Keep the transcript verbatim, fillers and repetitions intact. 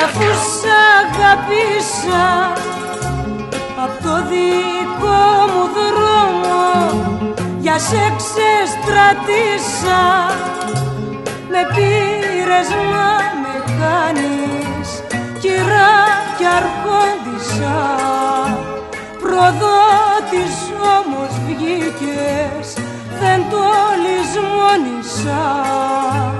αφού σ' αγαπήσα απ' το δικό μου δρόμο για σε ξεστρατήσα. Με πήρες να με κάνεις κυρά κι αρχόντισσα, προδότης όμως βγήκες, δεν το λησμόνισα.